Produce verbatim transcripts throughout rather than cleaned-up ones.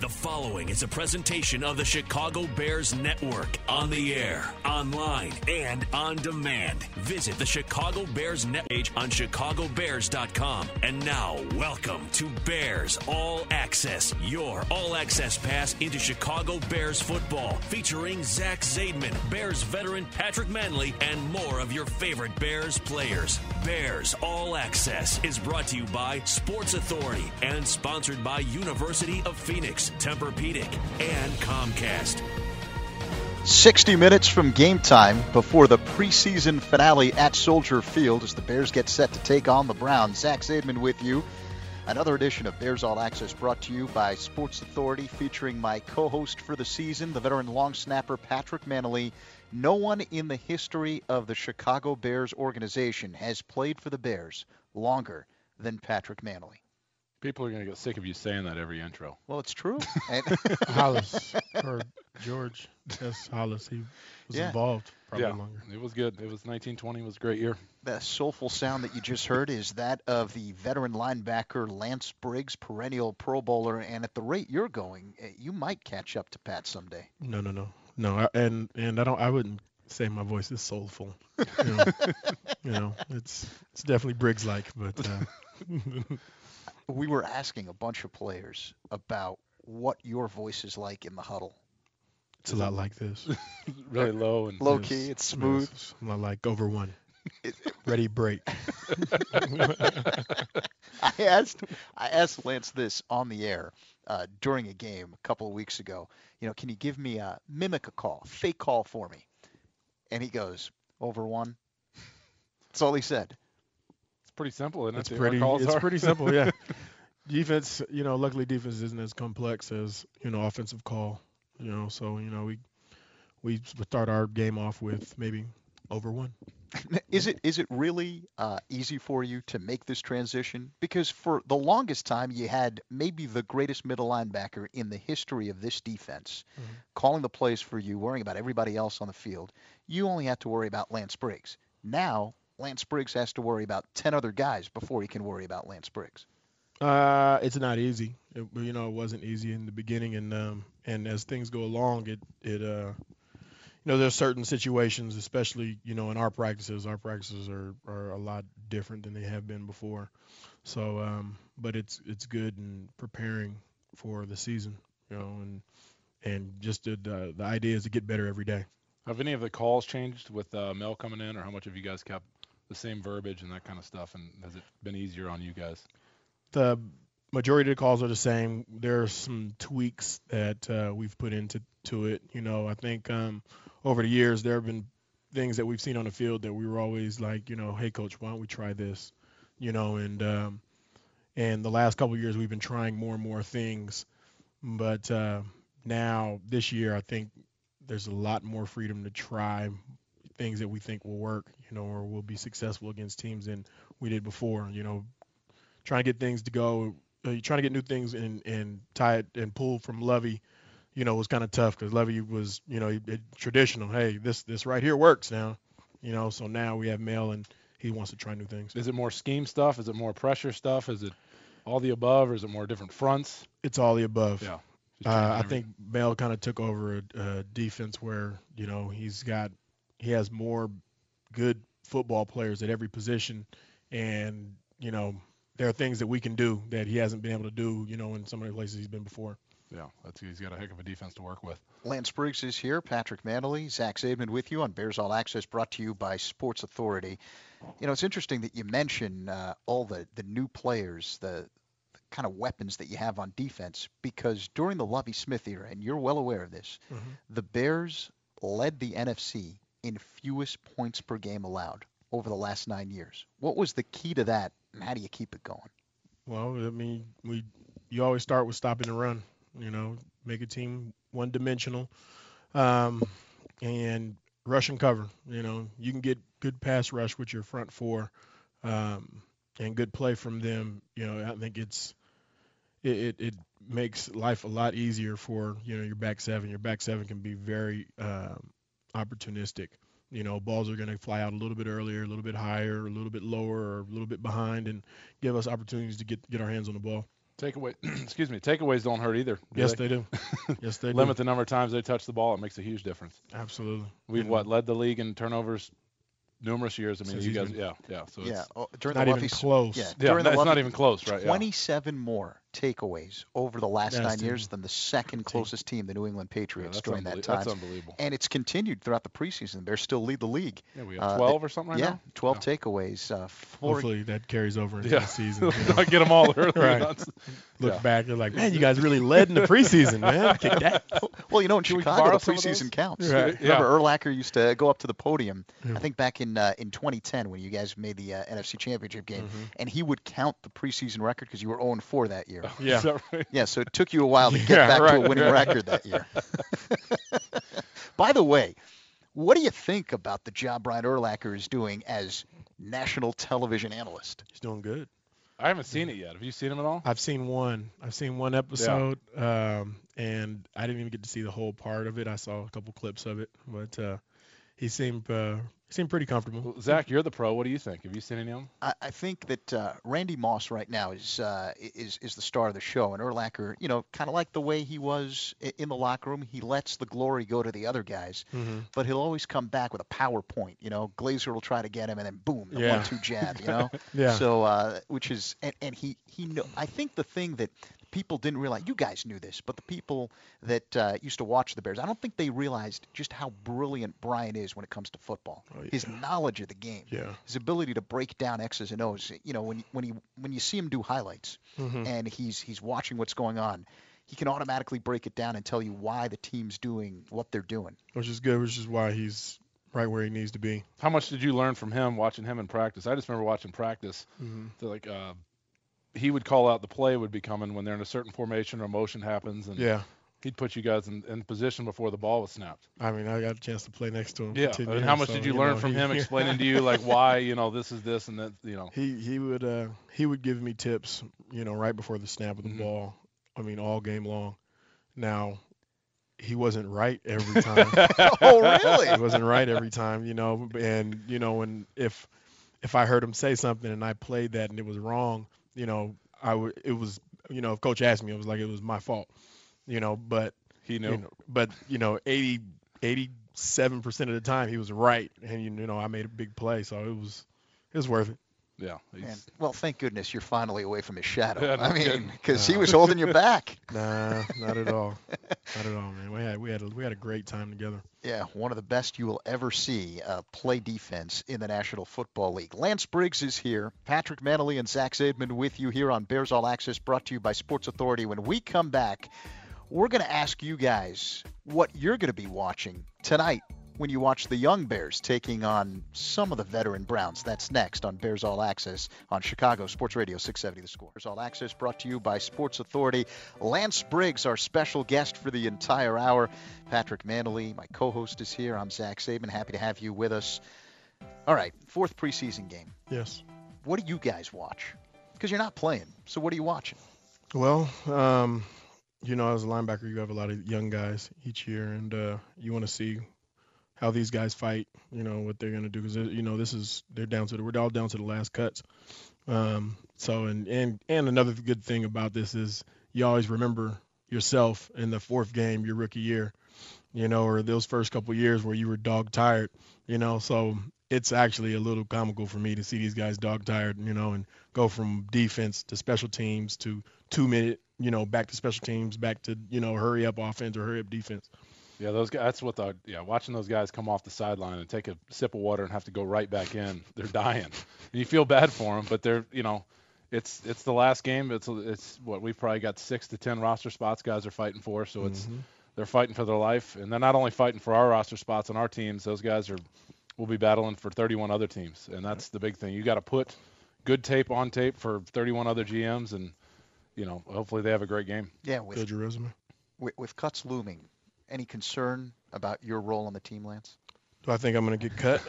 The following is a presentation of the Chicago Bears Network. On the air, online, and on demand. Visit the Chicago Bears Net page on chicago bears dot com. And now, welcome to Bears All Access, your all-access pass into Chicago Bears football, featuring Zach Zaidman, Bears veteran Patrick Manley, and more of your favorite Bears players. Bears All Access is brought to you by Sports Authority and sponsored by University of Phoenix, Tempur-Pedic, and Comcast. sixty minutes from game time before the preseason finale at Soldier Field as the Bears get set to take on the Browns. Zach Zaidman with you. Another edition of Bears All Access brought to you by Sports Authority, featuring my co-host for the season, the veteran long snapper Patrick Manley. No one in the history of the Chicago Bears organization has played for the Bears longer than Patrick Manley. People are going to get sick of you saying that every intro. Well, it's true. And Hollis, or George S. Hollis, he was Yeah. involved probably yeah, longer. It was good. It was nineteen twenty was a great year. the soulful sound that you just heard is that of the veteran linebacker Lance Briggs, perennial Pro Bowler. And at the rate you're going, eh, you might catch up to Pat someday. No, no, no, no. I, and and I don't. I wouldn't say my voice is soulful. You know, you know it's it's definitely Briggs-like, but. Uh, We were asking a bunch of players about what your voice is like in the huddle. It's a lot like this. Really low and Low Yes, key, it's smooth. yes, a lot like over one. Ready, break. I asked I asked Lance this on the air uh, during a game a couple of weeks ago. You know, can you give me a mimic a call, fake call for me? And he goes, over one. That's all he said. It's pretty simple, isn't It's it? The pretty. calls It's are? pretty simple. Yeah. Defense, you know, luckily defense isn't as complex as you know offensive call. You know, so you know we we start our game off with maybe over one. Is it is it really uh, easy for you to make this transition? Because for the longest time, you had maybe the greatest middle linebacker in the history of this defense, Mhm. calling the plays for you, worrying about everybody else on the field. You only had to worry about Lance Briggs. Now, Lance Briggs has to worry about ten other guys before he can worry about Lance Briggs. Uh, it's not easy. It, you know, it wasn't easy in the beginning, and um, and as things go along, it it uh, you know, there's certain situations, especially you know in our practices. Our practices are, are a lot different than they have been before. So, um, but it's it's good in preparing for the season, you know, and and just the the, the idea is to get better every day. Have any of the calls changed with uh, Mel coming in, or how much have you guys kept the same verbiage and that kind of stuff? And has it been easier on you guys? The majority of the calls are the same. There are some tweaks that uh, we've put into to it. You know, I think um, over the years there have been things that we've seen on the field that we were always like, you know, hey coach, why don't we try this? You know, and um, and the last couple of years we've been trying more and more things, but uh, now this year I think there's a lot more freedom to try things that we think will work, you know, or will be successful against teams than we did before. You know, trying to get things to go, uh, trying to get new things and, and tie it and pull from Lovey, you know, was kind of tough because Lovey was, you know, it, traditional. Hey, this this right here works now, you know. So now we have Mel and he wants to try new things. Is it more scheme stuff? Is it more pressure stuff? Is it all the above, or is it more different fronts? It's all the above. Yeah. Just Uh, changing I every- think Mel kind of took over a, a defense where, you know, he's got he has more good football players at every position, and you know. There are things that we can do that he hasn't been able to do, you know, in some of the places he's been before. Yeah, that's he's got a heck of a defense to work with. Lance Briggs is here. Patrick Manley, Zach Zaidman with you on Bears All Access, brought to you by Sports Authority. You know, it's interesting that you mention uh, all the, the new players, the, the kind of weapons that you have on defense, because during the Lovie Smith era, and you're well aware of this, Mm-hmm. the Bears led the N F C in fewest points per game allowed over the last nine years. What was the key to that, and how do you keep it going? Well, I mean, we you always start with stopping the run. You know, make a team one-dimensional, um, and rush and cover. You know, you can get good pass rush with your front four, um, and good play from them. You know, I think it's it, it, it makes life a lot easier for you know your back seven. Your back seven can be very um, opportunistic. You know, balls are going to fly out a little bit earlier, a little bit higher, a little bit lower, or a little bit behind, and give us opportunities to get get our hands on the ball. Takeaway, excuse me, takeaways don't hurt either. Yes, they? they do. Yes, they do. Limit the number of times they touch the ball. It makes a huge difference. Absolutely. We've, And what, led the league in turnovers numerous years. I mean, Since you he's guys, been- yeah, yeah. So Yeah, it's, oh, during not the even Luffy, close. Yeah, yeah, during the it's Luffy, not even close, right? Yeah. twenty-seven more takeaways over the last That's nine team. years than the second closest team, the New England Yeah, Patriots, that's, during that unbelie- time. that's unbelievable. And it's continued throughout the preseason. The Bears still lead the league. Yeah, we have Uh, twelve or something right yeah, now. twelve Yeah. takeaways. Uh, four, Hopefully that carries over into Yeah. the season. You know? I get them all early. Right. on. Look Yeah. back, they're like, man, you guys really led in the preseason, man. Kick that. Well, you know, in Can we Chicago, borrow the some of those? preseason counts. Right. Yeah. Remember, Urlacher used to go up to the podium, Yeah. I think back in uh, in twenty ten when you guys made the uh, N F C Championship game, Mhm. and he would count the preseason record because you were oh and four that year. Yeah. Is that right? Yeah, so it took you a while to get Yeah, back to right. a winning record that year. By the way, what do you think about the job Brian Urlacher is doing as national television analyst? He's doing good. I haven't seen it yet. Have you seen him at all? I've seen one. I've seen one episode, um, and I didn't even get to see the whole part of it. I saw a couple clips of it, but uh, he seemed uh, he seemed pretty comfortable. Well, Zach, you're the pro. What do you think? Have you seen any of them? I, I think that uh, Randy Moss right now is uh, is is the star of the show, and Urlacher, you know, kind of like the way he was i- in the locker room. He lets the glory go to the other guys, Mhm. but he'll always come back with a PowerPoint. You know, Glazer will try to get him, and then boom, the Yeah. one-two jab. You know, Yeah. so uh, which is and, and he he know. I think the thing that people didn't realize, you guys knew this, but the people that uh, used to watch the Bears, I don't think they realized just how brilliant Brian is when it comes to football. Oh, yeah. His knowledge of the game, Yeah. his ability to break down X's and O's. You know, when when he when you see him do highlights Mhm. and he's he's watching what's going on, he can automatically break it down and tell you why the team's doing what they're doing. Which is good, which is why he's right where he needs to be. How much did you learn from him watching him in practice? I just remember watching practice. Mhm. So like uh, he would call out the play would be coming when they're in a certain formation or motion happens, and Yeah. he'd put you guys in, in position before the ball was snapped. I mean, I got a chance to play next to him. for Yeah. ten And years, how much so, did you learn know, from he- him explaining to you like why you know this is this and that you know? He he would uh he would give me tips, you know, right before the snap of the Mhm. ball. I mean, all game long. Now, he wasn't right every time. Oh, really? He wasn't right every time, you know. And you know, and if if I heard him say something and I played that and it was wrong, you know, I would it was you know, if coach asked me, it was like it was my fault, you know. But He knew. you know, but you know, eighty, eighty-seven percent of the time he was right, and you know, I made a big play, so it was it was worth it. Yeah. he's- Man, well, thank goodness you're finally away from his shadow. Yeah, no I mean, kidding. because he No. was holding you back. Nah, not at all, not at all, man. We had we had a, we had a great time together. Yeah, one of the best you will ever see uh, play defense in the National Football League. Lance Briggs is here. Patrick Manley and Zach Zaidman with you here on Bears All Access, brought to you by Sports Authority. When we come back, we're going to ask you guys what you're going to be watching tonight when you watch the young Bears taking on some of the veteran Browns. That's next on Bears All Access on Chicago Sports Radio six seventy The Score. Bears All Access brought to you by Sports Authority. Lance Briggs, our special guest for the entire hour. Patrick Manley, my co-host, is here. I'm Zach Saban. Happy to have you with us. All right, fourth preseason game. Yes. What do you guys watch? Because you're not playing, so what are you watching? Well, um, you know, as a linebacker, you have a lot of young guys each year, and uh, you want to see how these guys fight. You know what they're gonna do, because you know this is they're down to the, we're all down to the last cuts. Um, so and and and another good thing about this is you always remember yourself in the fourth game, your rookie year, you know, or those first couple years where you were dog tired, you know. So it's actually a little comical for me to see these guys dog tired, you know, and go from defense to special teams to two minute, you know, back to special teams, back to, you know, hurry up offense or hurry up defense. Yeah, those guys. That's what the yeah. Watching those guys come off the sideline and take a sip of water and have to go right back in, they're dying. And you feel bad for them, but they're you know, it's it's the last game. It's it's what we've probably got six to ten roster spots guys are fighting for. So it's Mhm. they're fighting for their life, and they're not only fighting for our roster spots on our teams. Those guys are will be battling for thirty-one other teams, and that's the big thing. You got to put good tape on tape for thirty-one other G Ms, and you know, hopefully they have a great game. Yeah, with Build your resume. with, with cuts looming, any concern about your role on the team, Lance? Do I think I'm going to get cut?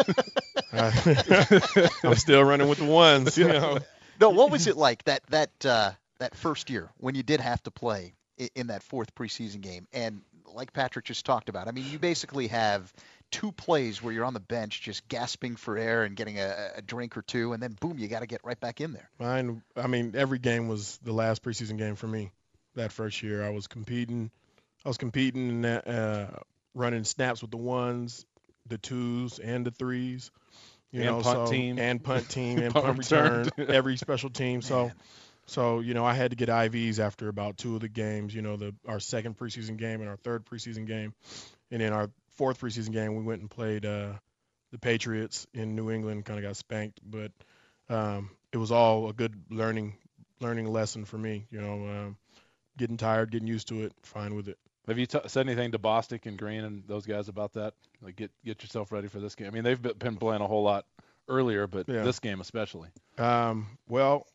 I- I'm still running with the ones, you know. No, what was it like that that uh, that first year when you did have to play i- in that fourth preseason game? And like Patrick just talked about. I mean, you basically have two plays where you're on the bench just gasping for air and getting a, a drink or two, and then boom, you got to get right back in there. Mine, I mean, every game was the last preseason game for me. That first year, I was competing. I was competing, uh, running snaps with the ones, the twos, and the threes. You and know, punt so, team. and punt team, and punt punt return. return, every special team. So, Man. so you know, I had to get I Vs after about two of the games. You know, the our second preseason game and our third preseason game, and then our fourth preseason game, we went and played uh, the Patriots in New England. Kind of got spanked, but um, it was all a good learning learning lesson for me. You know, um, getting tired, getting used to it, fine with it. Have you t- said anything to Bostic and Green and those guys about that? Like, get get yourself ready for this game. I mean, they've been playing a whole lot earlier, but Yeah. this game especially. Um, well,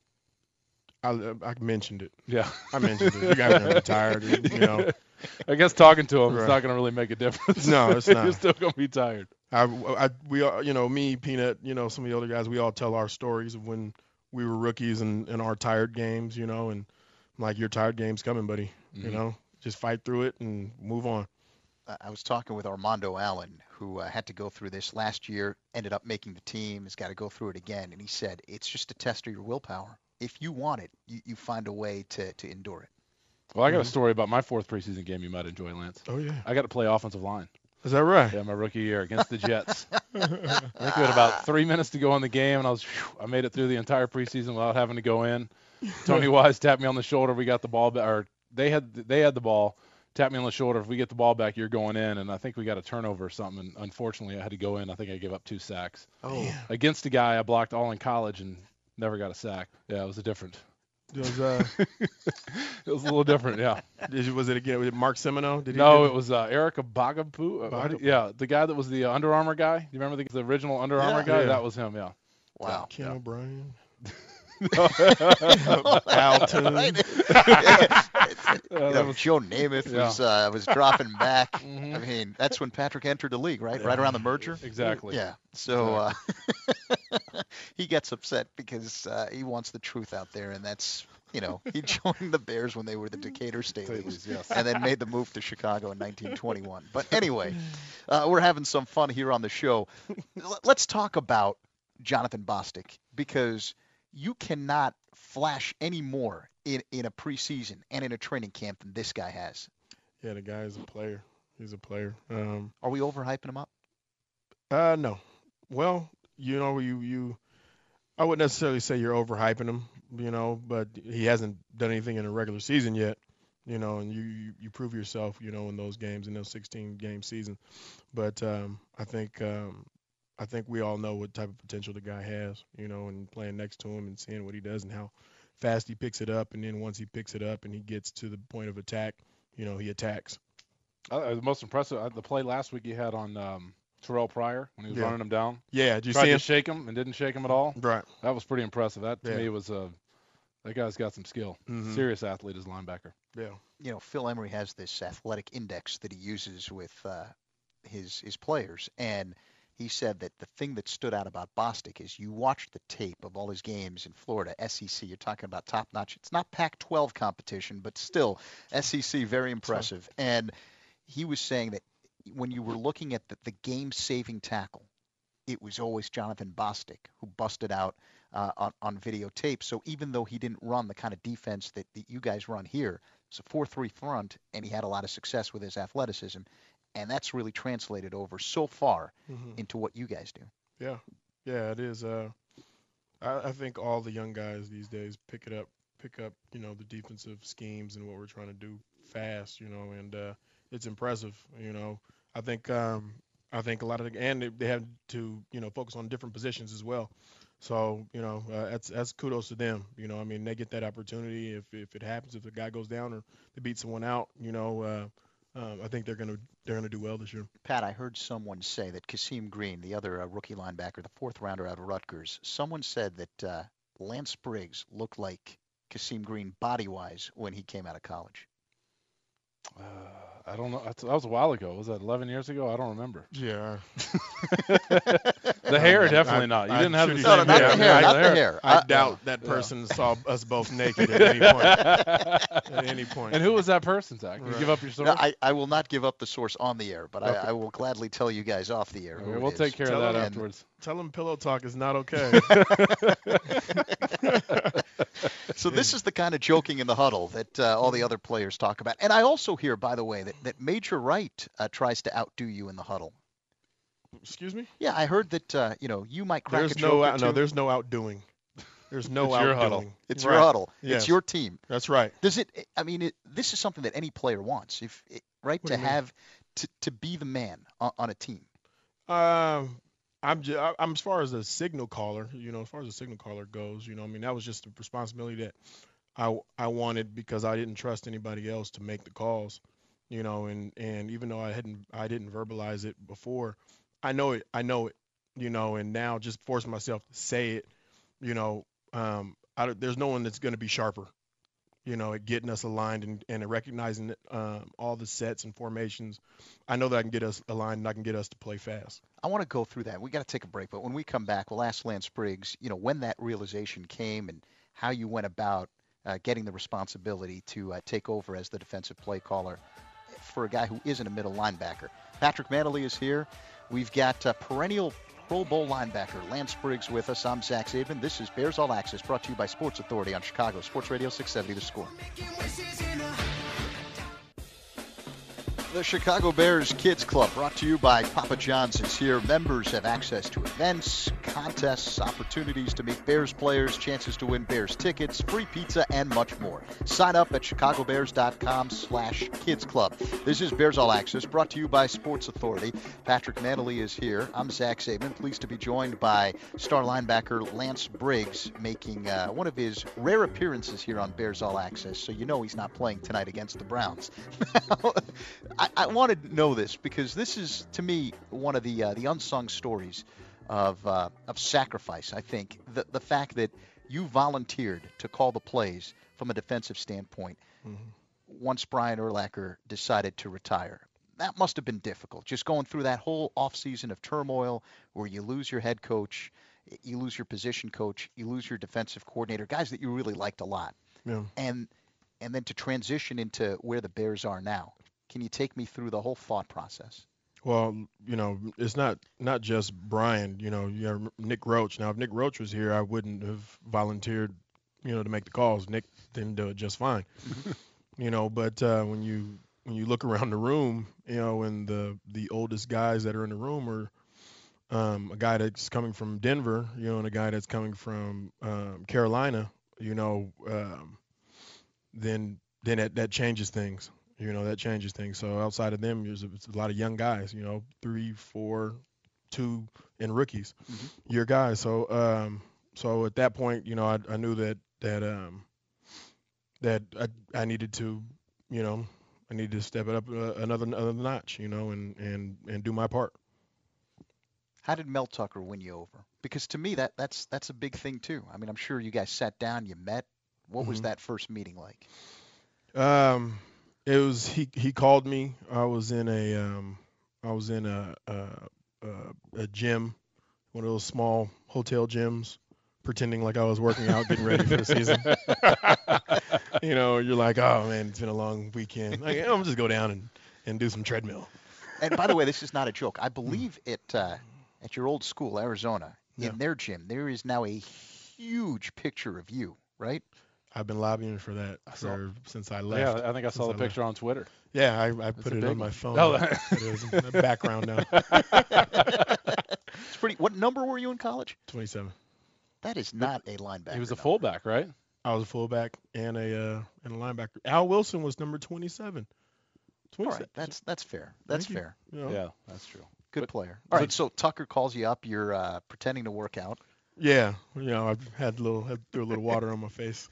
I, I mentioned it. Yeah. I mentioned it. You guys are gonna be tired. You know, I guess talking to them Right. is not going to really make a difference. No, it's You're not. still going to be tired. I, I, we all, you know, me, Peanut, you know, some of the other guys, we all tell our stories of when we were rookies and, and our tired games, you know, and I'm like, your tired game's coming, buddy. Mhm. You know, just fight through it and move on. Uh, I was talking with Armando Allen, who uh, had to go through this last year, ended up making the team, has got to go through it again, and he said it's just a test of your willpower. If you want it, you, you find a way to, to endure it. Well, I got a Mhm. story about my fourth preseason game you might enjoy, Lance. Oh yeah. I got to play offensive line. Is that right? Yeah, my rookie year against the Jets. I think we had about three minutes to go in the game, and I was whew, I made it through the entire preseason without having to go in. Tony Wise tapped me on the shoulder. We got the ball back, or they had they had the ball. Tapped me on the shoulder. If we get the ball back, you're going in. And I think we got a turnover or something. And unfortunately, I had to go in. I think I gave up two sacks Oh, against a guy I blocked all in college and never got a sack. Yeah, it was a different. It was, uh, It was a little different. Yeah. did you, was it again? Was it Mark Semino? Did he No, do- it was uh, Erica Bagapu. Uh, how do- Bagapu. yeah, the guy that was the uh, Under Armour guy. Do you remember the, the original Under Armour Yeah. guy? Yeah. That was him. Yeah. wow. Ken Yeah. O'Brien. Al Toon. You know, that was- Joe Namath Yeah. was uh, was dropping back. Mhm. I mean, that's when Patrick entered the league, right? Right around the merger. Exactly. Yeah. So uh, he gets upset because uh, he wants the truth out there, and that's, you know, he joined the Bears when they were the Decatur Staleys, Staleys, yes. and then made the move to Chicago in nineteen twenty-one. But anyway, uh, we're having some fun here on the show. L- Let's talk about Jonathan Bostic, because you cannot flash any more in, in a preseason and in a training camp than this guy has. Yeah, the guy is a player. He's a player. Um, Are we overhyping him up? Uh, no. Well, you know, you you, I wouldn't necessarily say you're overhyping him, you know, but he hasn't done anything in a regular season yet, you know, and you you, you prove yourself, you know, in those games, in those sixteen game season. But um, I think um, I think we all know what type of potential the guy has, you know, and playing next to him and seeing what he does and how fast he picks it up, and then once he picks it up and he gets to the point of attack, you know, he attacks. Uh, the most impressive, uh, the play last week he had on um, Terrell Pryor when he was Yeah. running him down. Yeah, did you Tried see to him? shake him and didn't shake him at all. Right. That was pretty impressive. That to Yeah. me was a that guy's got some skill. Mhm. Serious athlete as linebacker. Yeah. You know, Phil Emery has this athletic index that he uses with uh, his his players, and he said that the thing that stood out about Bostic is you watch the tape of all his games in Florida, S E C. You're talking about top notch. It's not Pac twelve competition, but still S E C, very impressive. And he was saying that when you were looking at the, the game-saving tackle, it was always Jonathan Bostic who busted out uh, on, on videotape. So even though he didn't run the kind of defense that, that you guys run here, it's a four three front, and he had a lot of success with his athleticism. And that's really translated over so far Mhm. into what you guys do. Yeah, yeah, it is. Uh, I, I think all the young guys these days pick it up, pick up, you know, the defensive schemes and what we're trying to do fast, you know, and uh, it's impressive. You know, I think um, I think a lot of the, and they, they have to, you know, focus on different positions as well. So, you know, uh, that's that's kudos to them. You know, I mean, they get that opportunity if if it happens, if the guy goes down or they beat someone out, you know. Uh, um, I think they're gonna they're gonna do well this year. Pat, I heard someone say that Kasim Green, the other uh, rookie linebacker, the fourth rounder out of Rutgers, someone said that uh, Lance Briggs looked like Kasim Green body-wise when he came out of college. Uh, I don't know. That was a while ago. Was that eleven years ago? I don't remember. Yeah. The hair, I- definitely I- not. You I'm didn't have the pretty same No, no, not hair. the hair, Yeah, not the hair. I Uh, doubt that person saw us both naked at any point. At any point. And who was that person, Zach? Can you Right. give up your source? No, I, I will not give up the source on the air, but Okay. I, I will gladly tell you guys off the air. Okay, who it we'll is. take care Tell of that him- afterwards. Tell him pillow talk is not okay. So this is the kind of joking in the huddle that uh, all the other players talk about. And I also hear, by the way, that, that Major Wright uh, tries to outdo you in the huddle. Excuse me? Yeah, I heard that uh, you know you might crack There's a joke no or out, no, two. there's no outdoing. There's no It's your outdoing. huddle. It's Right. your huddle. Yes. It's your team. That's right. Does it? I mean, it, this is something that any player wants, if it, right, What to do you mean? have to, to be the man on, on a team. Um, I'm just, I'm as far as a signal caller, you know, as far as a signal caller goes, you know, I mean, that was just a responsibility that I, I wanted because I didn't trust anybody else to make the calls, you know, and, and even though I hadn't, I didn't verbalize it before, I know it, I know it, you know, and now just forcing myself to say it, you know, um, I, don't- there's no one that's going to be sharper, you know, at getting us aligned and, and recognizing um, all the sets and formations. I know that I can get us aligned and I can get us to play fast. I want to go through that. We got to take a break, but when we come back, we'll ask Lance Briggs, you know, when that realization came and how you went about uh, getting the responsibility to uh, take over as the defensive play caller for a guy who isn't a middle linebacker. Patrick Manley is here. We've got uh, perennial Pro Bowl linebacker Lance Briggs with us. I'm Zach Zaidman. This is Bears All Access, brought to you by Sports Authority on Chicago Sports Radio six seventy The Score. The Chicago Bears Kids Club, brought to you by Papa John's, is here. Members have access to events, contests, opportunities to meet Bears players, chances to win Bears tickets, free pizza, and much more. Sign up at chicagobears.com slash kids club. This is Bears All Access, brought to you by Sports Authority. Patrick Manley is here. I'm Zach Zaidman, pleased to be joined by star linebacker Lance Briggs, making uh, one of his rare appearances here on Bears All Access, so you know he's not playing tonight against the Browns. I, I want to know this because this is, to me, one of the uh, the unsung stories of uh, of sacrifice. I think the the fact that you volunteered to call the plays from a defensive standpoint Mhm. once Brian Urlacher decided to retire. That must have been difficult, just going through that whole offseason of turmoil where you lose your head coach, you lose your position coach, you lose your defensive coordinator, guys that you really liked a lot, Yeah. and and then to transition into where the Bears are now. Can you take me through the whole thought process? Well, you know, it's not not just Brian. You know, you have Nick Roach. Now, if Nick Roach was here, I wouldn't have volunteered, you know, to make the calls. Nick didn't do it just fine. You know, but uh, when you when you look around the room, you know, and the the oldest guys that are in the room are um, a guy that's coming from Denver, you know, and a guy that's coming from um, Carolina, you know, um, then then that, that changes things. You know, that changes things. So outside of them, there's a, it's a lot of young guys, you know, three, four, two, and rookies, Mhm. your guys. So um, so at that point, you know, I, I knew that that um, that I, I needed to, you know, I needed to step it up uh, another another notch, you know, and, and, and do my part. How did Mel Tucker win you over? Because to me, that that's that's a big thing too. I mean, I'm sure you guys sat down, you met. What was Mhm. that first meeting like? Um, it was he he called me. I was in a um I was in a a, a, a gym, one of those small hotel gyms, pretending like I was working out, getting ready for the season. You know, you're like, oh man, it's been a long weekend. Like, I'm just go down and, and do some treadmill. And by the way, this is not a joke. I believe it uh, at your old school, Arizona, Yeah. in their gym, there is now a huge picture of you, right? I've been lobbying for that I saw- for since I left. Yeah, I think I saw Since the I picture on Twitter. Yeah, I, I a put it big on my one. phone. Oh. It is in the background now. It's pretty. What number were you in college? twenty-seven. That is not a linebacker. He was a number. fullback, right? I was a fullback and a uh, and a linebacker. Al Wilson was number twenty-seven. All twenty-seven. right, that's that's fair. That's Thank you. fair. You know? Yeah, that's true. Good But- player. but- All right, so Tucker calls you up. You're uh, pretending to work out. Yeah, you know, I've had a little, had threw a little water on my face.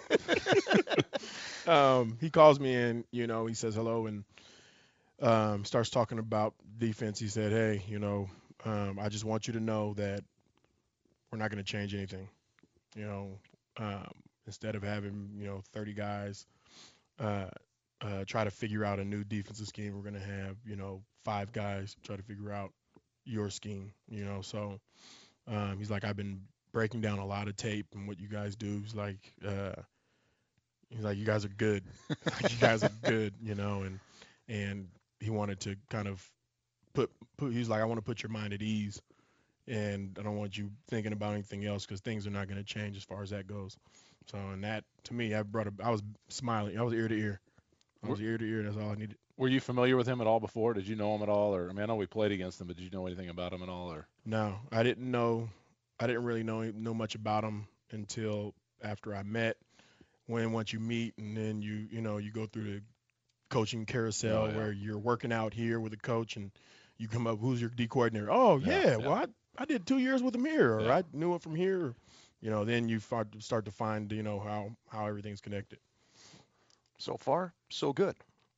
um, he calls me in, you know, he says hello and um, starts talking about defense. He said, hey, you know, um, I just want you to know that we're not going to change anything. You know, um, instead of having, you know, thirty guys, uh, uh, try to figure out a new defensive scheme. We're going to have, you know, five guys try to figure out your scheme, you know. So um, he's like, I've been breaking down a lot of tape and what you guys do. He's like, uh, he's like, you guys are good. Like, you guys are good, you know. And and he wanted to kind of put, put he's like, I want to put your mind at ease, and I don't want you thinking about anything else because things are not going to change as far as that goes. So, and that, to me, I brought a, I was smiling. I was ear to ear. I was ear to ear. That's all I needed. Were you familiar with him at all before? Did you know him at all? Or I mean, I know we played against him, but did you know anything about him at all? Or no, I didn't know. I didn't really know know much about him until after I met. When once you meet and then you you know you go through the coaching carousel oh, yeah. where you're working out here with a coach and you come up, who's your D coordinator? Oh yeah, yeah, yeah. yeah. well I, I did two years with him here, or Yeah. I knew him from here. You know, then you start start to find you know how how everything's connected. So far, so good.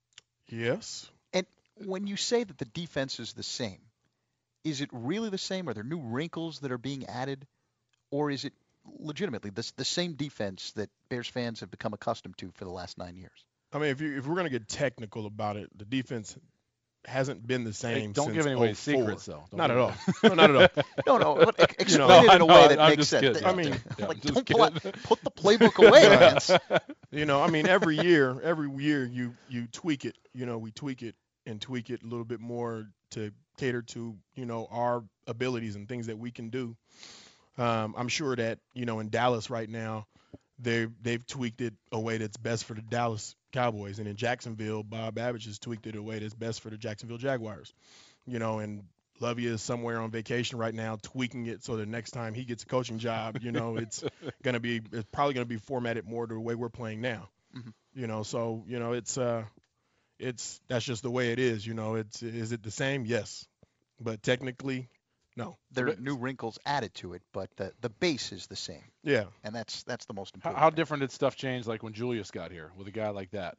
Yes. And when you say that the defense is the same, is it really the same? Are there new wrinkles that are being added? Or is it legitimately the, the same defense that Bears fans have become accustomed to for the last nine years? I mean, if you if we're gonna get technical about it, the defense hasn't been the same. Hey, don't since give any away oh four. secrets, though. Don't Not give at any- all. No, not at all. No, no. But ex- You know, explain it in a way I- that I'm makes just sense. kidding. I mean, Yeah, like, just don't kidding. pla- put the playbook away, Lance. You know, I mean, every year, every year you you tweak it. You know, we tweak it and tweak it a little bit more to cater to you know our abilities and things that we can do. Um, I'm sure that you know in Dallas right now, they they've tweaked it a way that's best for the Dallas Cowboys, and in Jacksonville, Bob Babbage has tweaked it a way that's best for the Jacksonville Jaguars. You know, and Lovey is somewhere on vacation right now, tweaking it so the next time he gets a coaching job, you know, it's gonna be it's probably gonna be formatted more to the way we're playing now. Mm-hmm. You know, so you know it's uh, it's that's just the way it is. You know, it's is it the same? Yes, but technically, no. There are new wrinkles added to it, but the, the base is the same. Yeah. And that's that's the most How, important. how thing. different did stuff change, like when Julius got here with a guy like that?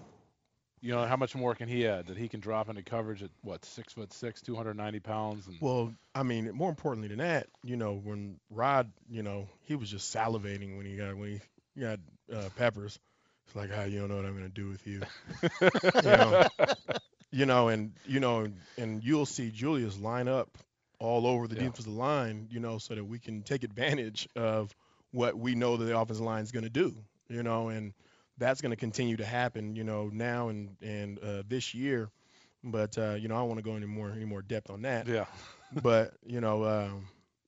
You know, how much more can he add? That he can drop into coverage at what, six foot six, two hundred ninety pounds, and Well, I mean, more importantly than that, you know, when Rod, you know, he was just salivating when he got when he got uh, Peppers. It's like, ah, you don't know what I'm gonna do with you. you know, you know, and you know, and you'll see Julius line up all over the Yeah. defensive line, you know, so that we can take advantage of what we know that the offensive line is gonna do, you know, and that's gonna continue to happen, you know, now and and uh, this year. But uh, you know, I don't want to go any more any more depth on that. yeah, But you know, um,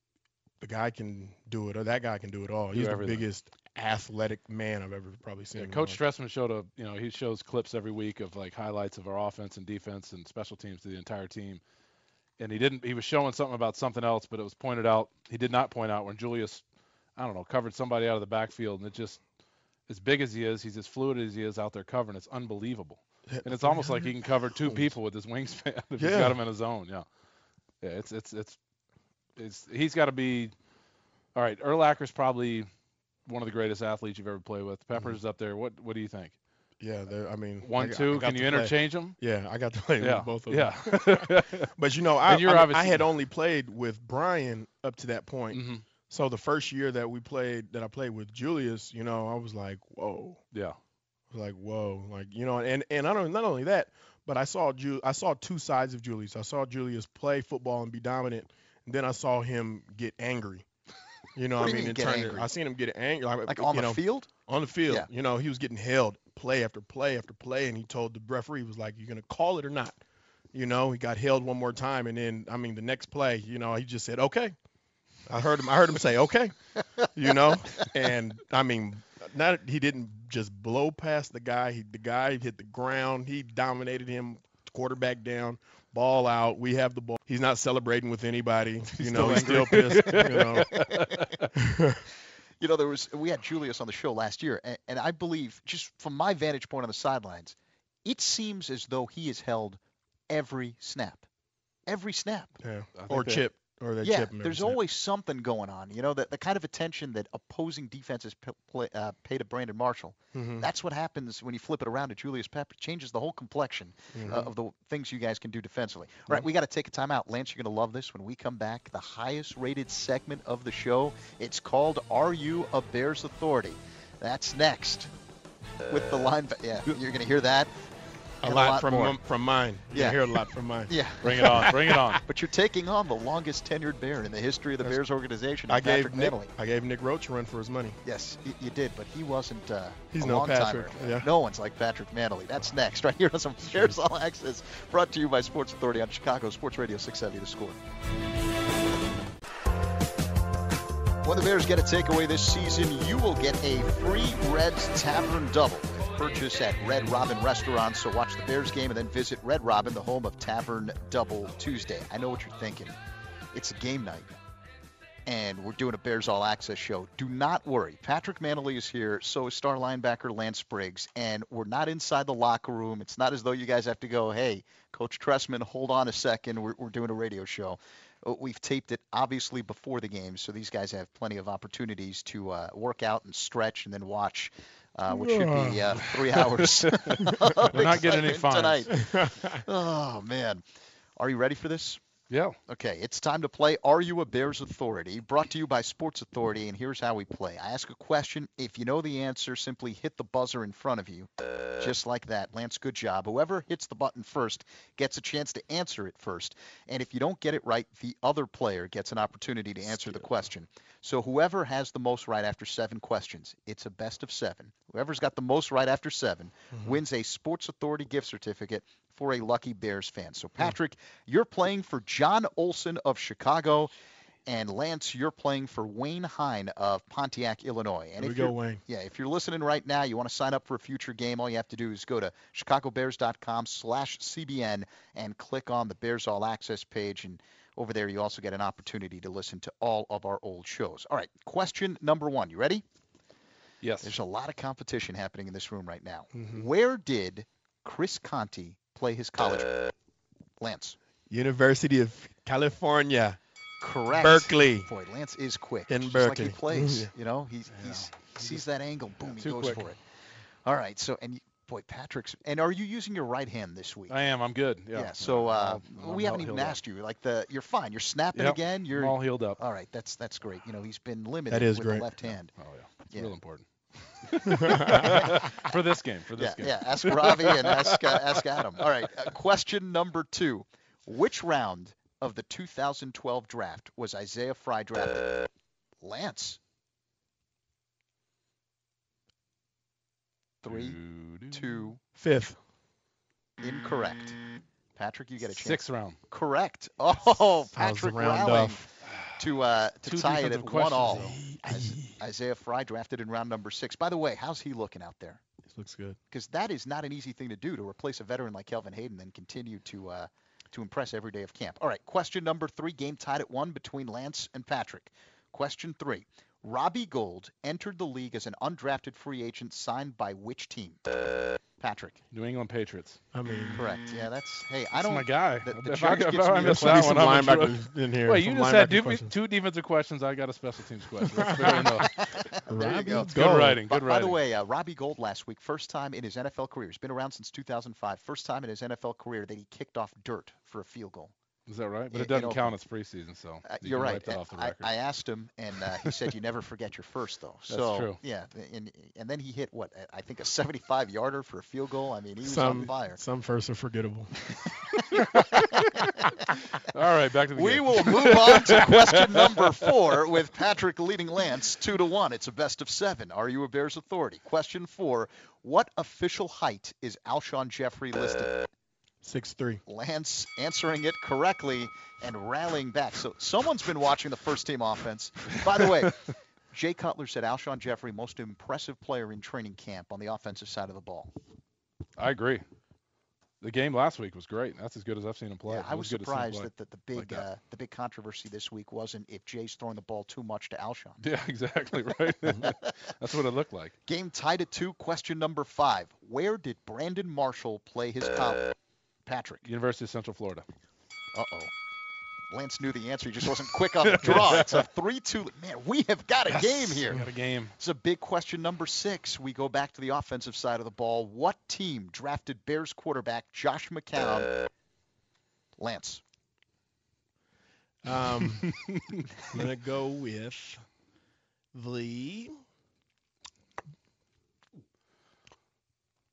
the guy can do it, or that guy can do it all. Do He's the everything. biggest athletic man I've ever probably seen. yeah. in my Coach life. Stressman showed a, you know, he shows clips every week of like highlights of our offense and defense and special teams to the entire team. And he didn't. He was showing something about something else, but it was pointed out. He did not point out when Julius, I don't know, covered somebody out of the backfield, and it just, as big as he is, he's as fluid as he is out there covering. It's unbelievable. And it's almost like he can cover two people with his wingspan if he's Yeah. got him in his zone. Yeah, yeah. It's it's it's, it's he's got to be. All right, Urlacher's probably one of the greatest athletes you've ever played with. Peppers is up there. What what do you think? Yeah, they're- I mean, I One, got- I two. got Can to you play. interchange them? Yeah, I got to play Yeah, with both of yeah. them. But you know, I, And you're I, mean, I obviously- had only played with Brian up to that point. hmm So the first year that we played, that I played with Julius, you know, I was like, whoa. Yeah. I was like, whoa, like you know, and and I don't not only that, but I saw Ju- I saw two sides of Julius. I saw Julius play football and be dominant, and then I saw him get angry. You know, What I do you mean, mean it get turned- angry? I seen him get angry, like, Like you on the know, field? on the field. Yeah. You know, he was getting held play after play after play, and he told the referee, he was like, "You're gonna call it or not?" You know, he got held one more time, and then I mean, the next play, you know, he just said, "Okay." I heard him. I heard him say, "Okay," you know, and I mean, not he didn't just blow past the guy. He, the guy hit the ground. He dominated him, quarterback down, ball out. We have the ball. He's not celebrating with anybody. You know, he's still pissed. You know, You know, there was we had Julius on the show last year, and, and I believe, just from my vantage point on the sidelines, it seems as though he is held every snap, every snap. yeah. I think Or they- chip, or they Yeah, chip him. every there's snap. always something going on. You know, the, the kind of attention that opposing defenses p- play, uh, pay to Brandon Marshall. Mhm. That's what happens when you flip it around to Julius Pepper. It changes the whole complexion Mhm. uh, of the things you guys can do defensively. All right, we got to take a timeout. Lance, you're going to love this. When we come back, the highest rated segment of the show. It's called Are You a Bears Authority? That's next with the line. Yeah, you're going to hear that. A and lot, a lot from more. m- from mine. Yeah. You hear a lot from mine. Yeah. Bring it on. Bring it on. But you're taking on the longest tenured Bear in the history of the That's- Bears organization, I Patrick gave Nick, Manley. I gave Nick Roach a run for his money. Yes, y- you did, but he wasn't uh, He's a no long timer. Patrick, yeah. No one's like Patrick Manley. That's next, right here on some Bears All Access, brought to you by Sports Authority on Chicago Sports Radio six seventy The Score. When the Bears get a takeaway this season, you will get a free Red's Tavern Double with purchase at Red Robin Restaurant. So watch the Bears game and then visit Red Robin, the home of Tavern Double Tuesday. I know what you're thinking. It's a game night, and we're doing a Bears All Access show. Do not worry. Patrick Manley is here, so is star linebacker Lance Briggs, and we're not inside the locker room. It's not as though you guys have to go, hey, Coach Tressman, hold on a second. We're, we're doing a radio show. We've taped it, obviously, before the game, so these guys have plenty of opportunities to uh, work out and stretch and then watch, uh, which should be uh, three hours. We're not getting any fines. Tonight. Oh, man. Are you ready for this? Yeah. Okay, it's time to play Are You a Bears Authority? Brought to you by Sports Authority, and here's how we play. I ask a question. If you know the answer, simply hit the buzzer in front of you. Just like that. Lance, good job. Whoever hits the button first gets a chance to answer it first. And if you don't get it right, the other player gets an opportunity to answer the question. So whoever has the most right after seven questions, it's a best of seven. Whoever's got the most right after seven mm-hmm. wins a Sports Authority gift certificate for a lucky Bears fan. So, Patrick, you're playing for John Olson of Chicago, and Lance, you're playing for Wayne Hine of Pontiac, Illinois. And Here if we you're, go, Wayne. Yeah, if you're listening right now, you want to sign up for a future game, all you have to do is go to chicagobears.com slash CBN and click on the Bears All Access page, and over there you also get an opportunity to listen to all of our old shows. All right, question number one. You ready? Yes. There's a lot of competition happening in this room right now. Mm-hmm. Where did Chris Conte play his college? Lance. University of California. Correct. Berkeley. Boy, Lance is quick. In just Berkeley. like he plays. Yeah. You know, he's, Yeah. he's he sees that angle, boom, he Too goes quick. for it. All right, so, and you, boy, Patrick's, and are you using your right hand this week? I am. I'm good. Yeah. Yeah, so uh, I'm we all haven't even healed up. asked you. Like, the you're fine. You're snapping Yep. again. You're I'm all healed up. all right, that's that's great. You know, he's been limited That is with great. the left hand. Oh, yeah. It's Yeah. real important. For this game. For this Yeah, game. yeah. Ask Ravi and ask uh, ask Adam. All right. Uh, question number two: which round of the two thousand twelve draft was Isaiah Fry drafted? Lance. Three, two, Fifth. incorrect. Patrick, you get a chance. Sixth round. Correct. Oh, That was the Patrick round rallying off. to uh, to Two tie it defensive at one all. questions, Is- Isaiah Fry drafted in round number six. By the way, how's he looking out there? This looks good. Because that is not an easy thing to do, to replace a veteran like Kelvin Hayden and continue to uh, to impress every day of camp. All right, question number three, game tied at one between Lance and Patrick. Question three, Robbie Gould entered the league as an undrafted free agent signed by which team? Patrick. New England Patriots. I mean, Correct. Yeah, that's, hey, I That's don't. my guy. The, the If I- judge if gives I me missed the There that should be one, some I'm in trouble. linebackers in here. Wait, you some just had linebacker two, questions. two defensive questions. I got a special teams question. That's fair enough. There you go. Robbie Good Gould. writing. By, Good by writing. the way, uh, Robbie Gould last week, first time in his N F L career. He's been around since two thousand five. First time in his N F L career that he kicked off dirt for a field goal. Is that right? But In- it doesn't in count as preseason, so Uh, you you're can right. wipe that off the I, record. I asked him, and uh, he said you never forget your first, though. That's so, true. Yeah, and and then he hit what I think a seventy-five yarder for a field goal. I mean, he was Some on fire. some firsts are forgettable. All right, back to the We game. will move on to question number four with Patrick leading Lance two to one. It's a best of seven. Are you a Bears authority? Question four: what official height is Alshon Jeffrey listed? Six three. Lance answering it correctly and rallying back. So someone's been watching the first team offense. By the way, Jay Cutler said Alshon Jeffrey, most impressive player in training camp on the offensive side of the ball. I agree. The game last week was great. That's as good as I've seen him play. Yeah, It I was good to see him surprised play. that the, the big like that. uh, the big controversy this week wasn't if Jay's throwing the ball too much to Alshon. Yeah, exactly right. That's what it looked like. Game tied at two. Question number five: where did Brandon Marshall play his college? Patrick. University of Central Florida. Uh-oh. Lance knew the answer. He just wasn't quick on the draw. It's a three two. Man, we have got a game here. We got a game. It's a big question number six. We go back to the offensive side of the ball. What team drafted Bears quarterback Josh McCown? Lance. Um, I'm gonna go with the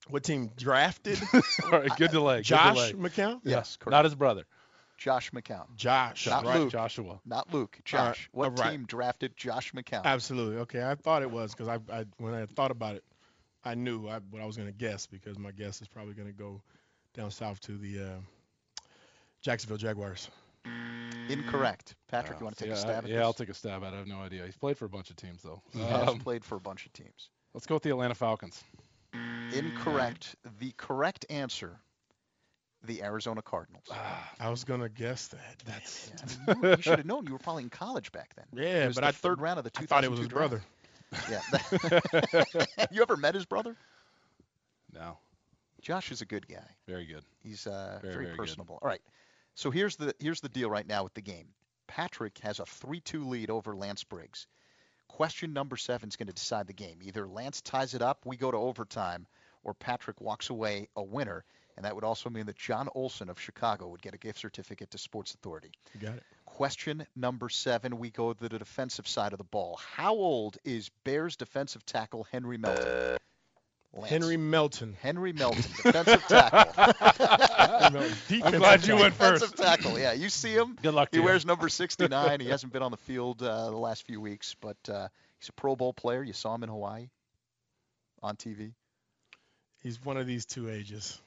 What team drafted All right, good delay. Good Josh delay. McCown? Yes, correct. Not his brother. Josh McCown. Josh. Not right. Luke. Joshua. Not Luke. All right, Josh. What all right. team drafted Josh McCown? Absolutely. Okay, I thought it was because I, I when I thought about it, I knew I, what I was going to guess because my guess is probably going to go down south to the uh, Jacksonville Jaguars. Incorrect. Patrick, Oh, you want to take yeah, a stab I- at Yeah, this? I'll take a stab at it. I have no idea. He's played for a bunch of teams, though. He has Um, played for a bunch of teams. let's go with the Atlanta Falcons. Incorrect. The correct answer, the Arizona Cardinals. I was going to guess that. That's Yeah, I mean, you, you should have known. You were probably in college back then. Yeah, it was but the I third round of the I two thought it thousand two was his draft. brother. Yeah. You ever met his brother? no, Josh is a good guy. very good. He's uh, Very, very, very good. personable. All right. So here's the here's the deal right now with the game. Patrick has a three two lead over Lance Briggs. Question number seven is going to decide the game. Either Lance ties it up, we go to overtime, or Patrick walks away a winner. And that would also mean that John Olson of Chicago would get a gift certificate to Sports Authority. You got it. Question number seven, we go to the defensive side of the ball. How old is Bears defensive tackle Henry Melton? Lance. Henry Melton. Henry Melton, defensive tackle. Henry Melton. I'm Defensive glad you tackle. went first. Defensive tackle, yeah. You see him. Good luck to He you. wears number sixty-nine. He hasn't been on the field uh, the last few weeks, but uh, he's a Pro Bowl player. You saw him in Hawaii on T V. He's one of these two ages.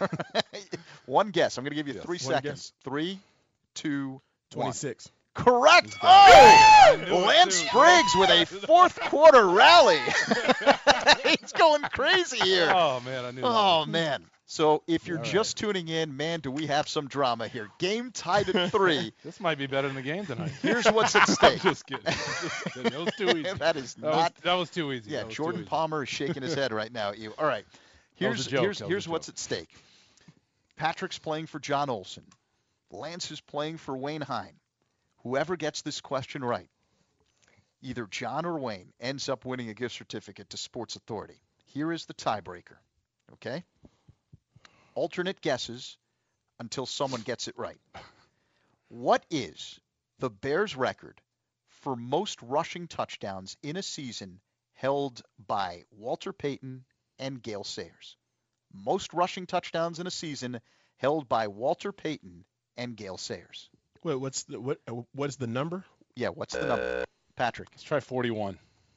One guess. I'm going to give you Yes. three One seconds. guess. Three, two, one. twenty-six. Correct. I Oh, knew it, Lance too. Briggs with a fourth quarter rally. He's going crazy here. Oh man, I knew. Oh, that. man. So if you're All right. just tuning in, man, do we have some drama here. Game tied at three. This might be better than the game tonight. Here's what's at I'm stake. just kidding. Just kidding. That was too easy. That is That was, not. that was too easy. Yeah, That was too Jordan easy. Palmer is shaking his head right now at you. All right. That was Here's a joke. here's That was here's a what's joke. at stake. Patrick's playing for John Olson. Lance is playing for Wayne Hine. Whoever gets this question right, either John or Wayne, ends up winning a gift certificate to Sports Authority. Here is the tiebreaker. Okay? Alternate guesses until someone gets it right. What is the Bears' record for most rushing touchdowns in a season held by Walter Payton and Gale Sayers? Most rushing touchdowns in a season held by Walter Payton and Gale Sayers. Wait, what's the what? uh, What is the number? Yeah, what's the number? Patrick. Let's try forty-one.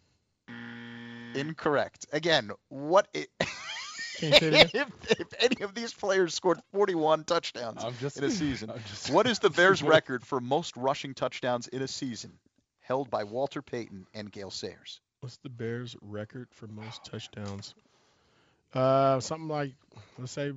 Incorrect. Again, what i- Can you say it again? if, if any of these players scored forty-one touchdowns I'm just in a season? I'm just, What is the Bears' record for most rushing touchdowns in a season held by Walter Payton and Gale Sayers? What's the Bears' record for most touchdowns? Uh, something like, let's say,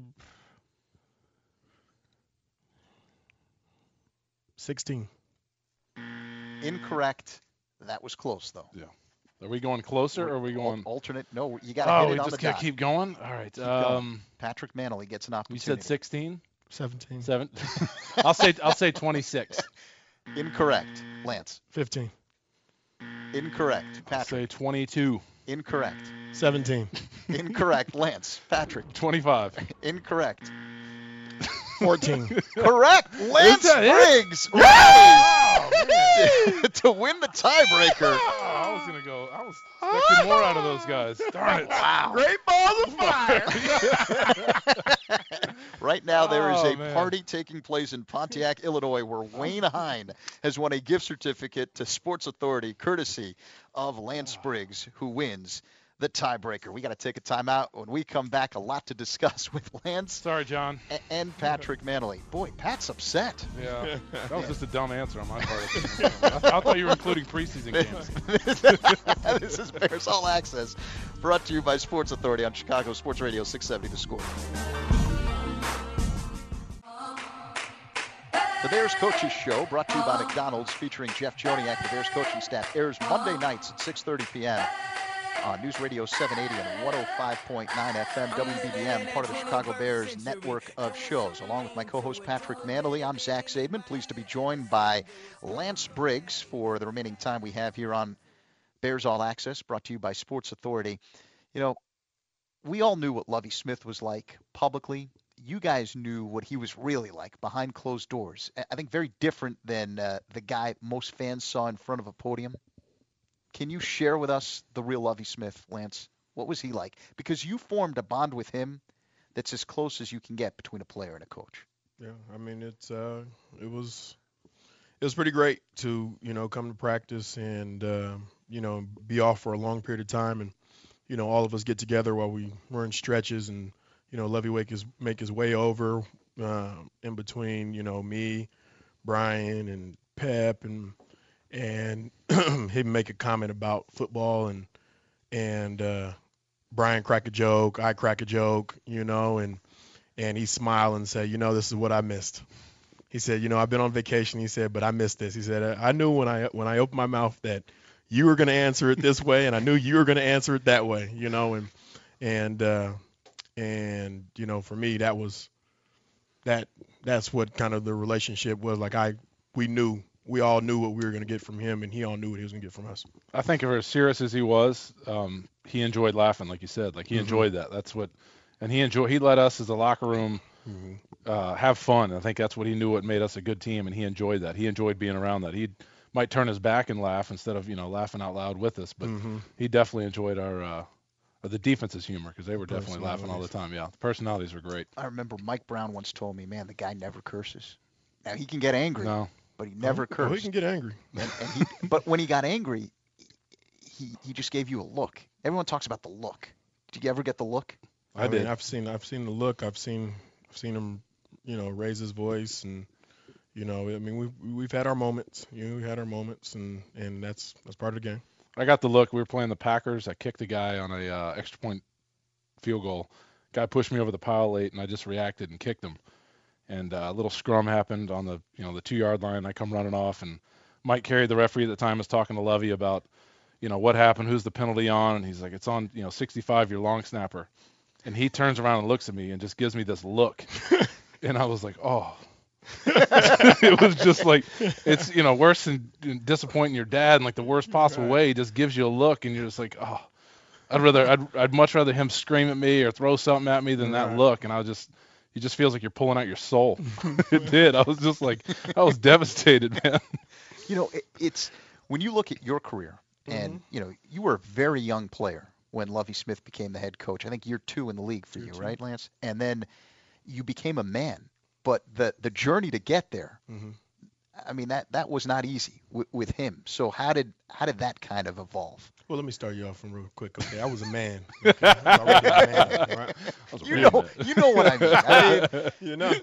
sixteen. Incorrect. That was close, though. Are we going closer or are we Al- going? alternate? No, you got to Oh, hit we it on just the gotta dot. keep going. All right. going. Um, Patrick Manley gets an you opportunity. said sixteen, seventeen. seven. I'll say I'll say twenty-six. Incorrect. Lance. fifteen. Incorrect. I'll Patrick. say twenty-two, Incorrect. seventeen. Incorrect. Lance. Patrick. twenty-five. Incorrect. fourteen. Correct. Lance that it? Briggs rallies to win the tiebreaker. Oh, I was gonna go. I was expecting more out of those guys. Darn it. Wow. Great balls of fire. Right now, there is Oh, a man. party taking place in Pontiac, Illinois, where Wayne Hine has won a gift certificate to Sports Authority, courtesy of Lance Briggs, who wins the tiebreaker. We got to take a timeout. When we come back, a lot to discuss with Lance Sorry, John. a- and Patrick Manley. Boy, Pat's upset. Yeah, that was just a dumb answer on my part. I, I thought you were including preseason games. This is Bears All Access, brought to you by Sports Authority on Chicago Sports Radio six seventy The Score. The Bears Coaches Show, brought to you by McDonald's, featuring Jeff Joniak. The Bears coaching staff airs Monday nights at six thirty p.m. on News Radio seven eighty and one oh five point nine F M W B B M, part of the Chicago Bears network of shows. Along with my co-host Patrick Manley, I'm Zach Zaidman, pleased to be joined by Lance Briggs for the remaining time we have here on Bears All Access, brought to you by Sports Authority. You know, we all knew what Lovie Smith was like publicly. You guys knew what he was really like behind closed doors. I I think very different than uh, the guy most fans saw in front of a podium. Can you share with us the real Lovie Smith, Lance? What was he like? Because you formed a bond with him that's as close as you can get between a player and a coach. Yeah, I mean it's uh, it was it was pretty great to you know come to practice and uh, you know be off for a long period of time, and you know all of us get together while we were in stretches, and you know Lovie Wake is make his way over uh, in between you know me, Brian, and Pep, and and he'd make a comment about football, and and uh, Brian crack a joke, I crack a joke, you know, and and he smiled and said, you know, this is what I missed. He said, you know, I've been on vacation. He said, but I missed this. He said, I knew when I when I opened my mouth that you were going to answer it this way, and I knew you were going to answer it that way, you know, and and uh, and you know, for me, that was that that's what kind of the relationship was like. I we knew we all knew what we were going to get from him, and he all knew what he was going to get from us. I think for as serious as he was, um, he enjoyed laughing, like you said. Like he mm-hmm. enjoyed that. That's what, and he enjoyed. He let us as a locker room mm-hmm. uh, have fun. I think that's what he knew what made us a good team, and he enjoyed that. He enjoyed being around that. He might turn his back and laugh instead of you know laughing out loud with us, but mm-hmm. he definitely enjoyed our uh, the defense's humor because they were definitely laughing all the time. Yeah, the personalities were great. I remember Mike Brown once told me, "Man, the guy never curses. Now he can get angry." No. But he never oh, cursed. Oh, he can get angry. And, and he, but when he got angry, he, he just gave you a look. Everyone talks about the look. Did you ever get the look? I, I did. Mean, I've seen I've seen the look. I've seen I've seen him, you know, raise his voice, and you know, I mean, we've we've had our moments. You know, we had our moments, and, and that's that's part of the game. I got the look. We were playing the Packers. I kicked the guy on a uh, extra point field goal. Guy pushed me over the pile late, and I just reacted and kicked him. And uh, a little scrum happened on the you know the two yard line. I come running off, and Mike Carey, the referee at the time, was talking to Lovie about you know what happened, who's the penalty on, and he's like, it's on you know sixty-five, your long snapper. And he turns around and looks at me and just gives me this look, and I was like, oh. It was just like it's you know worse than disappointing your dad in like the worst possible way. He just gives you a look, and you're just like, oh. I'd rather I'd I'd much rather him scream at me or throw something at me than right. that look, and I was just. It just feels like you're pulling out your soul. It did. I was just like, I was devastated, man. You know, it, it's when you look at your career, and mm-hmm. you know, you were a very young player when Lovie Smith became the head coach. I think year two in the league for year you, two. Right, Lance? And then you became a man. But the the journey to get there, mm-hmm. I mean, that that was not easy w- with him. So how did how did that kind of evolve? Well, let me start you off from real quick. Okay, I was a man. Okay? I was already a man, right? You know, man. You know what I mean. I mean you know.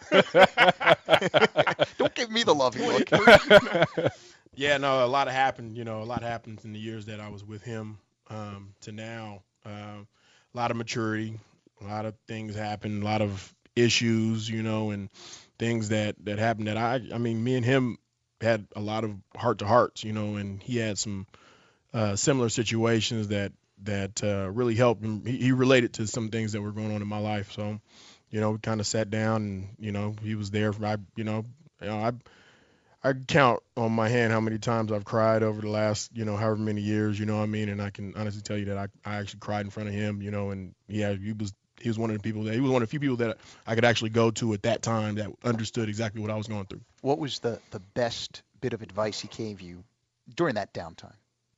Don't give me the Lovie look. Yeah, no, a lot happened. You know, a lot happened in the years that I was with him um, to now. Uh, a lot of maturity, a lot of things happened, a lot of issues, you know, and things that that happened that I, I mean, me and him had a lot of heart to hearts, you know, and he had some. Uh, similar situations that that uh, really helped him. He, he related to some things that were going on in my life. So, you know, we kind of sat down, and you know, he was there. For, I, you know, you know, I I count on my hand how many times I've cried over the last, you know, however many years. You know what I mean? And I can honestly tell you that I, I actually cried in front of him. You know, and yeah, he was he was one of the people that he was one of the few people that I could actually go to at that time that understood exactly what I was going through. What was the the best bit of advice he gave you during that downtime?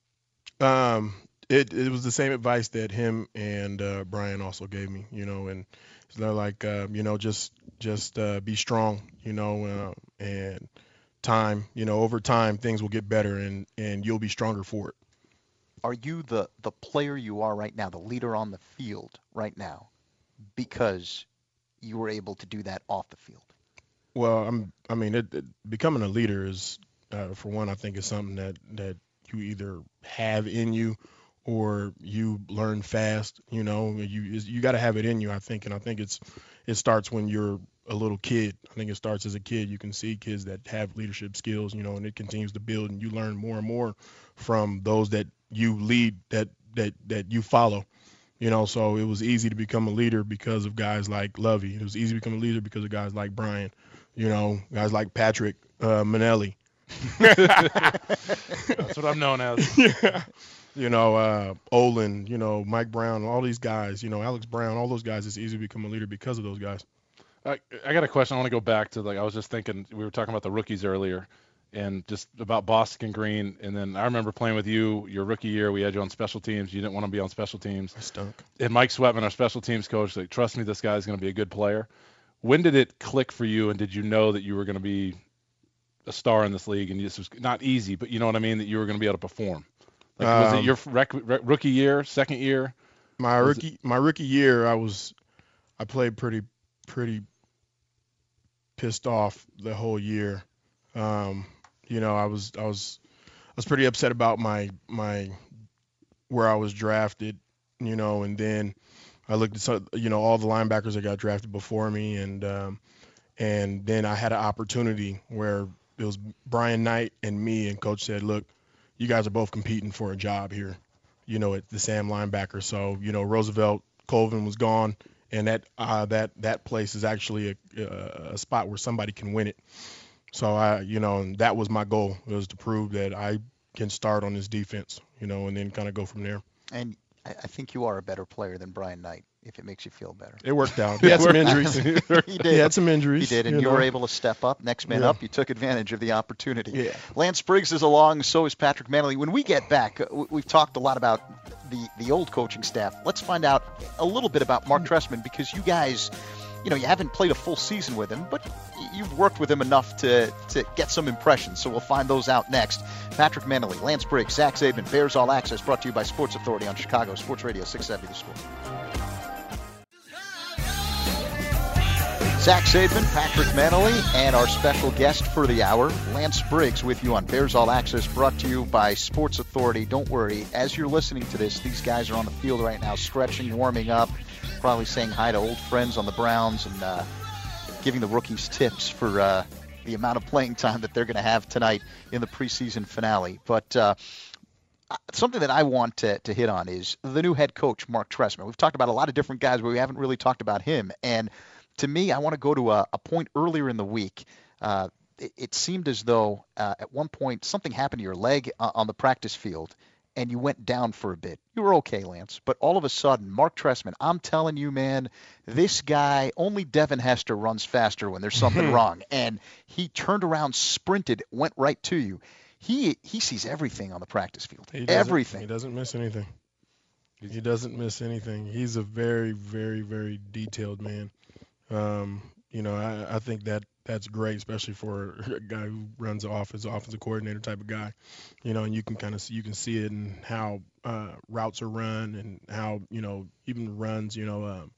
Um, it, it was the same advice that him and uh, Brian also gave me, you know, and it's like, uh, you know, just just uh, be strong, you know, uh, and time, you know, over time things will get better and, and you'll be stronger for it. Are you the, the player you are right now, the leader on the field right now, because you were able to do that off the field? Well, I'm, I mean, it, it, becoming a leader is, uh, for one, I think is something that, that you either have in you or you learn fast, you know, you you got to have it in you, I think. And I think it's it starts when you're a little kid. I think it starts as a kid. You can see kids that have leadership skills, you know, and it continues to build and you learn more and more from those that you lead, that that that you follow, you know. So it was easy to become a leader because of guys like Lovie. It was easy to become a leader because of guys like Brian, you know, guys like Patrick uh, Manelli. That's what I'm known as. Yeah. You know, uh, Olin, you know, Mike Brown, all these guys, you know, Alex Brown, all those guys, it's easy to become a leader because of those guys. I, I got a question. I want to go back to, like, I was just thinking, we were talking about the rookies earlier, and just about Boston Green. And then I remember playing with you your rookie year. We had you on special teams. You didn't want to be on special teams. I stunk. And Mike Sweatman, our special teams coach, like, trust me, this guy's going to be a good player. When did it click for you, and did you know that you were going to be a star in this league? And this was not easy, but you know what I mean, that you were going to be able to perform. Like, um, was it your rec- rec- rookie year, second year? My was rookie, it... my rookie year, I was, I played pretty, pretty pissed off the whole year. Um, you know, I was, I was, I was pretty upset about my, my, where I was drafted. You know, and then I looked at some, you know, all the linebackers that got drafted before me, and um, and then I had an opportunity where it was Brian Knight and me, and coach said, look, you guys are both competing for a job here, you know, at the Sam linebacker. So, you know, Roosevelt Colvin was gone, and that uh, that that place is actually a, a spot where somebody can win it. So I, you know, and that was my goal, was to prove that I can start on this defense, you know, and then kind of go from there. And I think you are a better player than Brian Knight, if it makes you feel better. It worked out. He had some injuries. he did. He had some injuries. He did, and you, you know. were able to step up. Next man yeah. up, you took advantage of the opportunity. Yeah. Lance Briggs is along, so is Patrick Manley. When we get back, we've talked a lot about the, the old coaching staff. Let's find out a little bit about Mark Trestman, because you guys, you know, you haven't played a full season with him, but you've worked with him enough to, to get some impressions, so we'll find those out next. Patrick Manley, Lance Briggs, Zach Zaidman, Bears All Access, brought to you by Sports Authority on Chicago Sports Radio six seventy The Score. Zach Zaidman, Patrick Manley, and our special guest for the hour, Lance Briggs, with you on Bears All Access, brought to you by Sports Authority. Don't worry, as you're listening to this, these guys are on the field right now, stretching, warming up, probably saying hi to old friends on the Browns, and uh, giving the rookies tips for uh, the amount of playing time that they're going to have tonight in the preseason finale. But uh, something that I want to, to hit on is the new head coach, Mark Trestman. We've talked about a lot of different guys, but we haven't really talked about him. And to me, I want to go to a, a point earlier in the week. Uh, it, it seemed as though uh, at one point something happened to your leg uh, on the practice field, and you went down for a bit. You were okay, Lance, but all of a sudden, Mark Trestman, I'm telling you, man, this guy, only Devin Hester runs faster when there's something wrong. And he turned around, sprinted, went right to you. He he sees everything on the practice field. He everything. He doesn't miss anything. He doesn't miss anything. He's a very, very, very detailed man. Um, you know, I, I think that that's great, especially for a guy who runs the offense, offensive coordinator type of guy. You know, and you can kind of see, you can see it in how uh, routes are run, and how, you know, even runs, you know, um,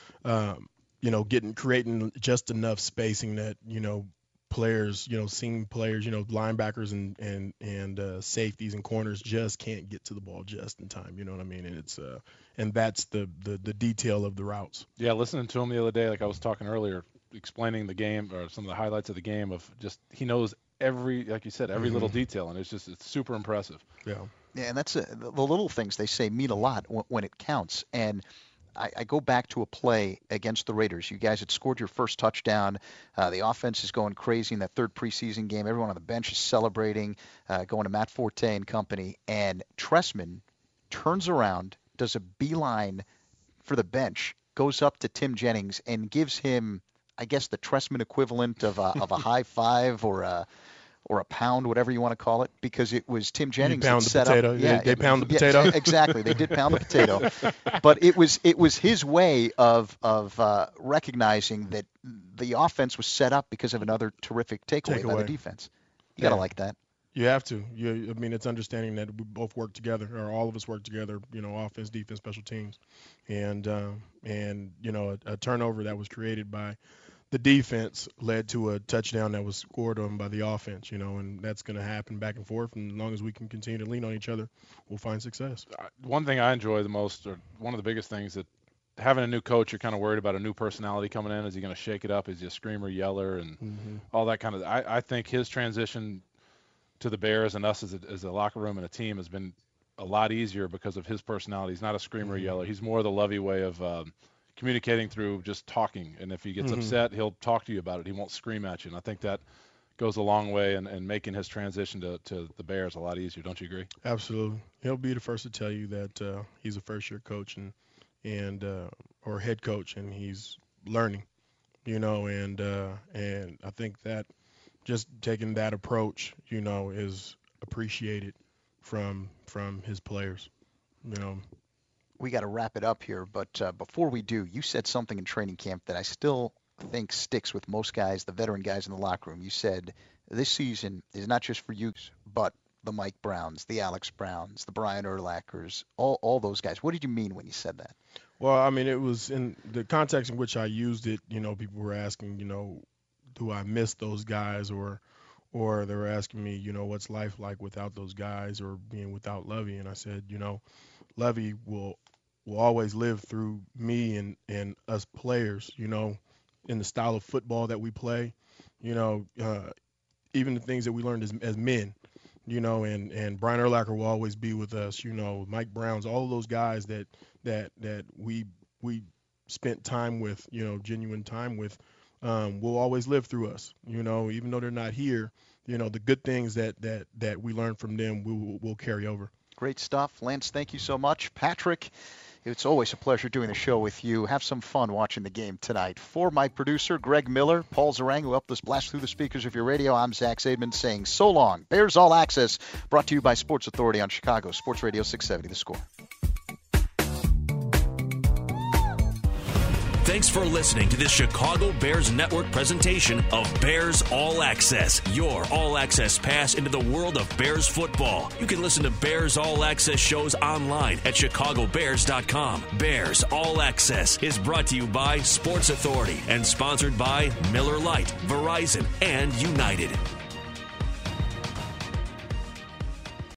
um, you know, getting creating just enough spacing that, you know, players, you know, seeing players, you know, linebackers and and and uh, safeties and corners just can't get to the ball just in time. You know what I mean? And it's uh, and that's the, the the detail of the routes. Yeah, listening to him the other day, like I was talking earlier, explaining the game or some of the highlights of the game, of just he knows every, like you said, every mm-hmm. little detail, and it's just it's super impressive. Yeah. Yeah, and that's a, the little things they say mean a lot when, when it counts. And I, I go back to a play against the Raiders. You guys had scored your first touchdown. Uh, the offense is going crazy in that third preseason game. Everyone on the bench is celebrating, uh, going to Matt Forte and company. And Trestman turns around, does a beeline for the bench, goes up to Tim Jennings and gives him, I guess, the Trestman equivalent of a, of a high five or a or a pound, whatever you want to call it, because it was Tim Jennings that set potato. up. Yeah, Yeah, they it, pound the yeah, potato. Exactly, they did pound the potato, but it was it was his way of of uh, recognizing that the offense was set up because of another terrific takeaway, Take by away. the defense. You Yeah. gotta like that. You have to. You, I mean, it's understanding that we both work together, or all of us work together. You know, offense, defense, special teams, and um, and you know, a, a turnover that was created by the defense led to a touchdown that was scored on by the offense. You know, and that's going to happen back and forth. And as long as we can continue to lean on each other, we'll find success. One thing I enjoy the most, or one of the biggest things, that having a new coach, you're kind of worried about a new personality coming in. Is he going to shake it up? Is he a screamer, yeller, and Mm-hmm. all that kind of? I, I think his transition to the Bears and us as a, as a locker room and a team has been a lot easier because of his personality. He's not a screamer, Mm-hmm. yeller. He's more the lovey way of um, communicating through just talking. And if he gets Mm-hmm. upset, he'll talk to you about it. He won't scream at you. And I think that goes a long way in, in making his transition to, to the Bears a lot easier. Don't you agree? Absolutely. He'll be the first to tell you that uh, he's a first-year coach and and uh, or head coach, and he's learning. You know, and uh, and I think that just taking that approach, you know, is appreciated from from his players, you know. We got to wrap it up here, but uh, before we do, you said something in training camp that I still think sticks with most guys, the veteran guys in the locker room. You said this season is not just for you, but the Mike Browns, the Alex Browns, the Brian Urlachers, all, all those guys. What did you mean when you said that? Well, I mean, it was in the context in which I used it. You know, people were asking, you know, do I miss those guys, or or they were asking me, you know, what's life like without those guys or being without Lovie? And I said, you know, Lovie will will always live through me and, and us players, you know, in the style of football that we play, you know, uh, even the things that we learned as, as men, you know, and, and Brian Urlacher will always be with us, you know, Mike Browns, all of those guys that that that we we spent time with, you know, genuine time with, um, will always live through us, you know, even though they're not here, you know, the good things that that that we learn from them will will carry over. Great stuff. Lance, thank you so much. Patrick, it's always a pleasure doing the show with you. Have some fun watching the game tonight. For my producer, Greg Miller, Paul Zarang, who helped us blast through the speakers of your radio, I'm Zach Zaidman saying so long. Bears All Access, brought to you by Sports Authority on Chicago Sports Radio six seventy The Score. Thanks for listening to this Chicago Bears Network presentation of Bears All Access, your All Access pass into the world of Bears football. You can listen to Bears All Access shows online at chicago bears dot com. Bears All Access is brought to you by Sports Authority and sponsored by Miller Lite, Verizon, and United.